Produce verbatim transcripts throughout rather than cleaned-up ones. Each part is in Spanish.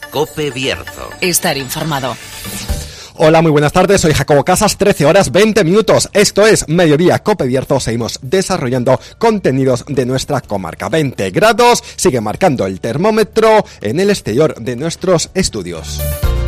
Cope Bierzo. Estar informado. Hola, muy buenas tardes, soy Jacobo Casas, trece horas veinte minutos, esto es Mediodía Cope Bierzo, seguimos desarrollando contenidos de nuestra comarca. veinte grados, sigue marcando el termómetro en el exterior de nuestros estudios.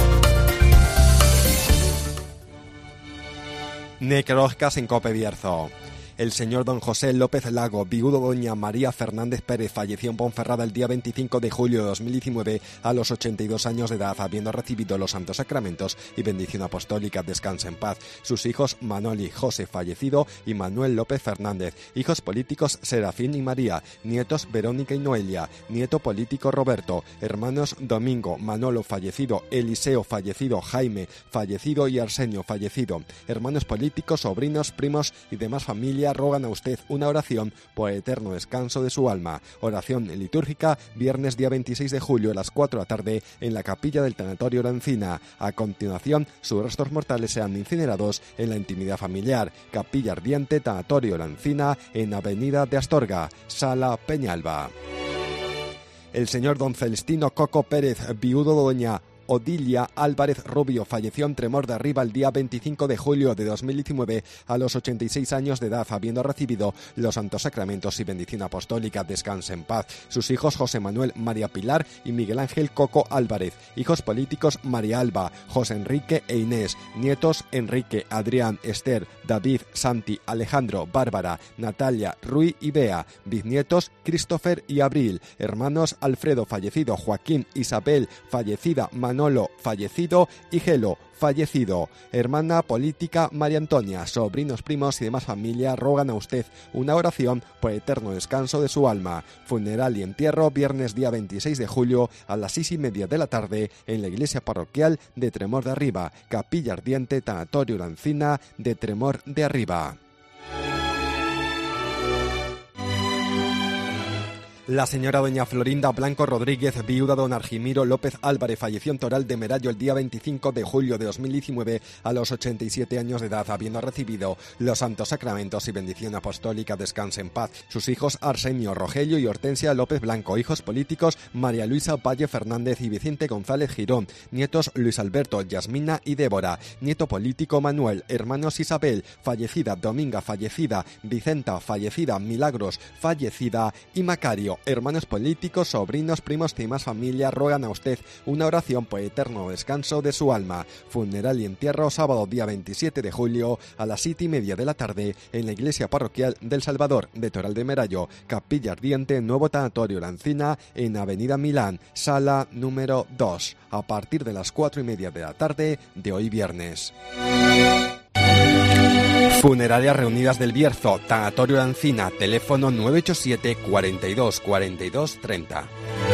Necrológicas en Cope Bierzo. El señor don José López Lago, viudo doña María Fernández Pérez, falleció en Ponferrada el día veinticinco de julio de dos mil diecinueve a los ochenta y dos años de edad, habiendo recibido los santos sacramentos y bendición apostólica. Descanse en paz. Sus hijos Manoli José, fallecido, y Manuel López Fernández. Hijos políticos Serafín y María. Nietos Verónica y Noelia. Nieto político Roberto. Hermanos Domingo, Manolo, fallecido. Eliseo, fallecido. Jaime, fallecido, y Arsenio, fallecido. Hermanos políticos, sobrinos, primos y demás familia rogan a usted una oración por el eterno descanso de su alma. Oración litúrgica, viernes día veintiséis de julio a las cuatro de la tarde en la capilla del tanatorio La Encina. A continuación, sus restos mortales serán incinerados en la intimidad familiar. Capilla ardiente, tanatorio La Encina, en Avenida de Astorga, Sala Peñalba. El señor don Celestino Coco Pérez, viudo de doña Odilia Álvarez Rubio, falleció en Tremor de Arriba el día veinticinco de julio de dos mil diecinueve a los ochenta y seis años de edad, habiendo recibido los santos sacramentos y bendición apostólica. Descanse en paz. Sus hijos José Manuel, María Pilar y Miguel Ángel Coco Álvarez. Hijos políticos María Alba, José Enrique e Inés. Nietos Enrique, Adrián, Esther, David, Santi, Alejandro, Bárbara, Natalia, Rui y Bea. Bisnietos Christopher y Abril. Hermanos Alfredo, fallecido. Joaquín, Isabel, fallecida. Manolo, fallecido, y Gelo, fallecido. Hermana política María Antonia. Sobrinos, primos y demás familia rogan a usted una oración por el eterno descanso de su alma. Funeral y entierro viernes día veintiséis de julio a las seis y media de la tarde en la iglesia parroquial de Tremor de Arriba. Capilla ardiente, tanatorio La Encina de Tremor de Arriba. La señora doña Florinda Blanco Rodríguez, viuda de don Argimiro López Álvarez, falleció en Toral de Merallo el día veinticinco de julio de dos mil diecinueve a los ochenta y siete años de edad, habiendo recibido los santos sacramentos y bendición apostólica. Descanse en paz. Sus hijos Arsenio, Rogelio y Hortensia López Blanco. Hijos políticos María Luisa Valle Fernández y Vicente González Girón. Nietos Luis Alberto, Yasmina y Débora. Nieto político Manuel. Hermanos Isabel, fallecida. Dominga, fallecida. Vicenta, fallecida. Milagros, fallecida. Y Macario. Hermanos políticos, sobrinos, primos y más familia rogan a usted una oración por el eterno descanso de su alma. Funeral y entierro sábado día veintisiete de julio a las siete y media de la tarde en la iglesia parroquial del Salvador de Toral de Merallo. Capilla ardiente, nuevo tanatorio La Encina en Avenida Milán, sala número dos, a partir de las cuatro y media de la tarde de hoy viernes. Funerarias Reunidas del Bierzo, tanatorio La Encina, teléfono nueve ocho siete, cuarenta y dos, cuarenta y dos, treinta.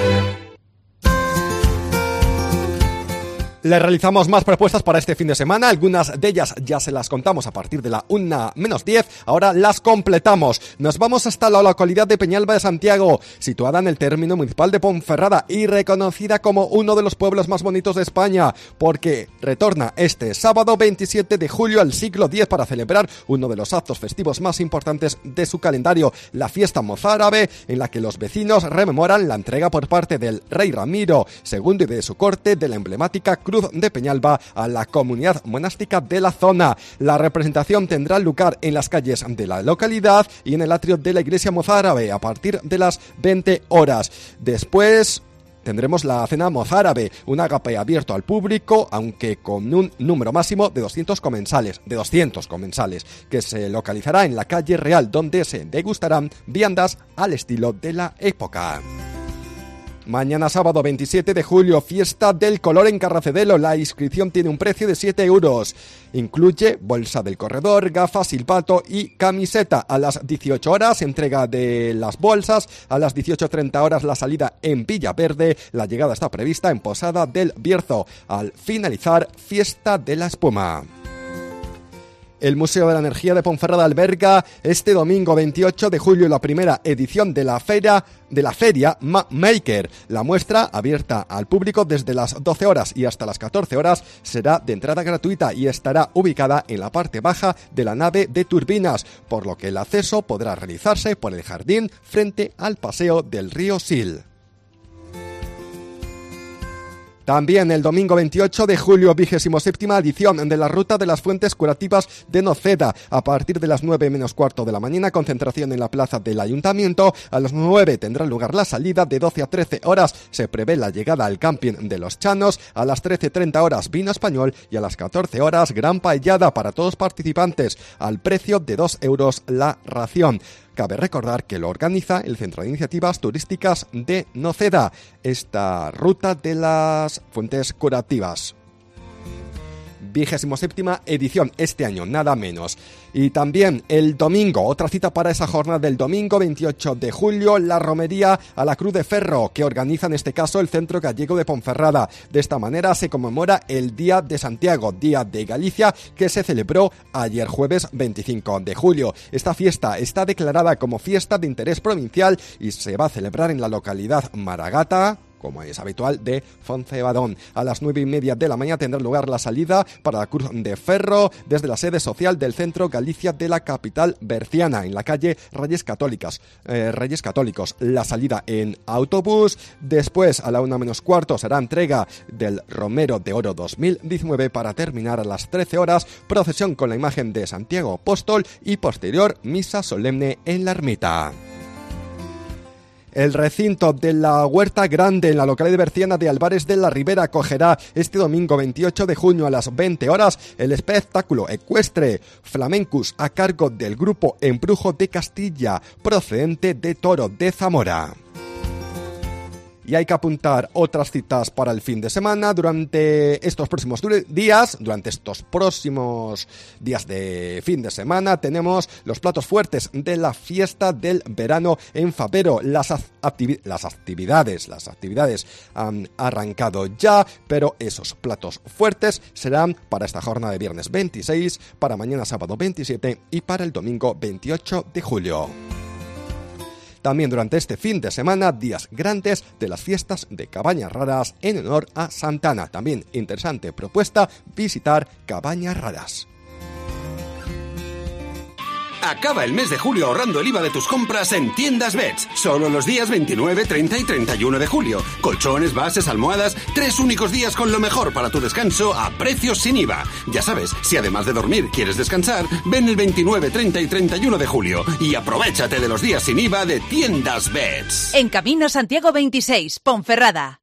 Les realizamos más propuestas para este fin de semana, algunas de ellas ya se las contamos a partir de la una menos diez, ahora las completamos. Nos vamos hasta la localidad de Peñalba de Santiago, situada en el término municipal de Ponferrada y reconocida como uno de los pueblos más bonitos de España, porque retorna este sábado veintisiete de julio al siglo diez para celebrar uno de los actos festivos más importantes de su calendario, la fiesta mozárabe, en la que los vecinos rememoran la entrega por parte del rey Ramiro segundo y de su corte de la emblemática Cruz de Peñalba a la comunidad monástica de la zona. La representación tendrá lugar en las calles de la localidad y en el atrio de la iglesia mozárabe a partir de las veinte horas. Después tendremos la cena mozárabe, un agape abierto al público, aunque con un número máximo de doscientos comensales, de doscientos comensales, que se localizará en la calle Real, donde se degustarán viandas al estilo de la época. Mañana sábado veintisiete de julio, fiesta del color en Carracedelo. La inscripción tiene un precio de siete euros. Incluye bolsa del corredor, gafas, silbato y camiseta. A las dieciocho horas, entrega de las bolsas. A las dieciocho treinta horas, la salida en Villaverde. La llegada está prevista en Posada del Bierzo. Al finalizar, fiesta de la espuma. El Museo de la Energía de Ponferrada alberga este domingo veintiocho de julio la primera edición de la feria de la feria Maker. La muestra, abierta al público desde las doce horas y hasta las catorce horas, será de entrada gratuita y estará ubicada en la parte baja de la nave de turbinas, por lo que el acceso podrá realizarse por el jardín frente al paseo del río Sil. También el domingo veintiocho de julio, vigésimo séptima edición de la Ruta de las Fuentes Curativas de Noceda. A partir de las nueve menos cuarto de la mañana, concentración en la plaza del Ayuntamiento. A las nueve tendrá lugar la salida. De doce a trece horas se prevé la llegada al camping de Los Chanos. A las trece treinta horas vino español y a las catorce horas gran paellada para todos participantes al precio de dos euros la ración. Cabe recordar que lo organiza el Centro de Iniciativas Turísticas de Noceda, esta ruta de las fuentes curativas. Vigésimo séptima edición este año, nada menos. Y también el domingo, otra cita para esa jornada del domingo veintiocho de julio, la romería a la Cruz de Ferro, que organiza en este caso el Centro Gallego de Ponferrada. De esta manera se conmemora el Día de Santiago, Día de Galicia, que se celebró ayer jueves veinticinco de julio. Esta fiesta está declarada como fiesta de interés provincial y se va a celebrar en la localidad Maragata, como es habitual, de Foncebadón. A las nueve y media de la mañana tendrá lugar la salida para la Cruz de Ferro desde la sede social del Centro Galicia de la capital berciana, en la calle Reyes Católicas, eh, Reyes Católicos. La salida en autobús. Después, a la una menos cuarto, será entrega del Romero de Oro dos mil diecinueve para terminar a las trece horas, procesión con la imagen de Santiago Apóstol y posterior misa solemne en la ermita. El recinto de la Huerta Grande en la localidad berciana de Álvarez de la Ribera acogerá este domingo veintiocho de junio a las veinte horas el espectáculo ecuestre Flamencus a cargo del grupo Embrujo de Castilla, procedente de Toro de Zamora. Y hay que apuntar otras citas para el fin de semana. Durante estos próximos días, durante estos próximos días de fin de semana, tenemos los platos fuertes de la fiesta del verano en Fabero. Las, activi- las actividades, las actividades han arrancado ya, pero esos platos fuertes serán para esta jornada de viernes veintiséis, para mañana sábado veintisiete y para el domingo veintiocho de julio. También durante este fin de semana, días grandes de las fiestas de Cabañas Raras en honor a Santana. También interesante propuesta, visitar Cabañas Raras. Acaba el mes de julio ahorrando el I V A de tus compras en Tiendas Beds. Solo los días veintinueve, treinta y treinta y uno de julio. Colchones, bases, almohadas, tres únicos días con lo mejor para tu descanso a precios sin I V A. Ya sabes, si además de dormir quieres descansar, ven el veintinueve, treinta y treinta y uno de julio y aprovéchate de los días sin I V A de Tiendas Beds. En Camino Santiago veintiséis, Ponferrada.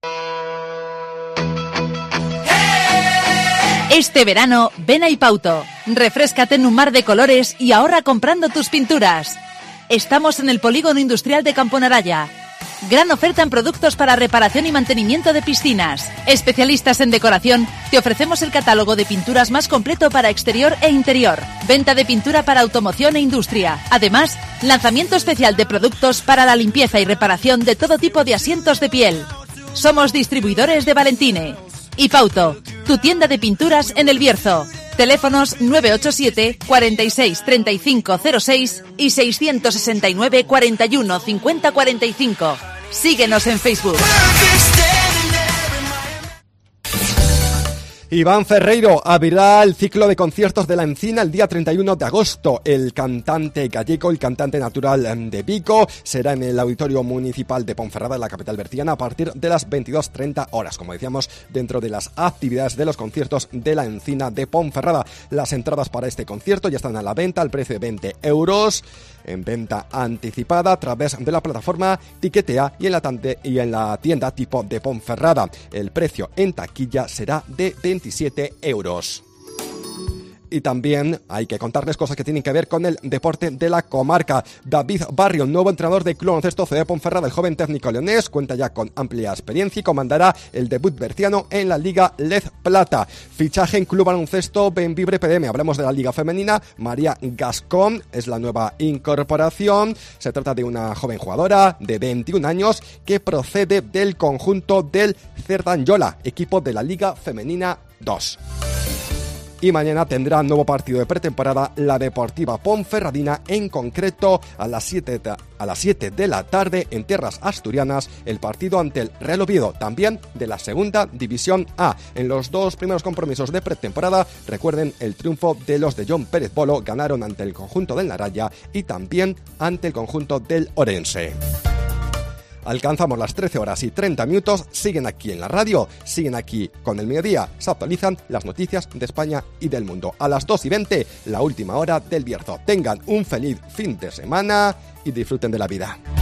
Este verano, ven a Ipauto, refréscate en un mar de colores y ahorra comprando tus pinturas. Estamos en el Polígono Industrial de Camponaraya. Gran oferta en productos para reparación y mantenimiento de piscinas. Especialistas en decoración, te ofrecemos el catálogo de pinturas más completo para exterior e interior. Venta de pintura para automoción e industria. Además, lanzamiento especial de productos para la limpieza y reparación de todo tipo de asientos de piel. Somos distribuidores de Valentine. Ipauto, tu tienda de pinturas en El Bierzo. Teléfonos nueve ocho siete, cuarenta y seis, treinta y cinco cero seis y seiscientos sesenta y nueve, cuarenta y uno, cincuenta cuarenta y cinco. Síguenos en Facebook. Iván Ferreiro abrirá el ciclo de conciertos de La Encina el día treinta y uno de agosto. El cantante gallego, el cantante natural de Vigo, será en el Auditorio Municipal de Ponferrada, en la capital berciana, a partir de las veintidós treinta horas. Como decíamos, dentro de las actividades de los conciertos de La Encina de Ponferrada. Las entradas para este concierto ya están a la venta al precio de veinte euros, en venta anticipada a través de la plataforma Tiquetea y en la, tante, y en la tienda Tipo de Ponferrada. El precio en taquilla será de veintisiete euros. Y también hay que contarles cosas que tienen que ver con el deporte de la comarca. David Barrio, nuevo entrenador del Club Baloncesto C D Ponferrada, el joven técnico leonés, cuenta ya con amplia experiencia y comandará el debut berciano en la Liga L E D Plata. Fichaje en Club Baloncesto Benvibre P D M. Hablamos de la Liga Femenina. María Gascón es la nueva incorporación. Se trata de una joven jugadora de veintiún años que procede del conjunto del Cerdanyola, equipo de la Liga Femenina dos. Y mañana tendrá nuevo partido de pretemporada la Deportiva Ponferradina, en concreto a las siete a las siete de la tarde en tierras asturianas, el partido ante el Real Oviedo, también de la Segunda División A. En los dos primeros compromisos de pretemporada, recuerden el triunfo de los de John Pérez Bolo, ganaron ante el conjunto del Naraya y también ante el conjunto del Orense. Alcanzamos las trece horas y treinta minutos, siguen aquí en la radio, siguen aquí con el mediodía, se actualizan las noticias de España y del mundo. A las dos y veinte, la última hora del Bierzo. Tengan un feliz fin de semana y disfruten de la vida.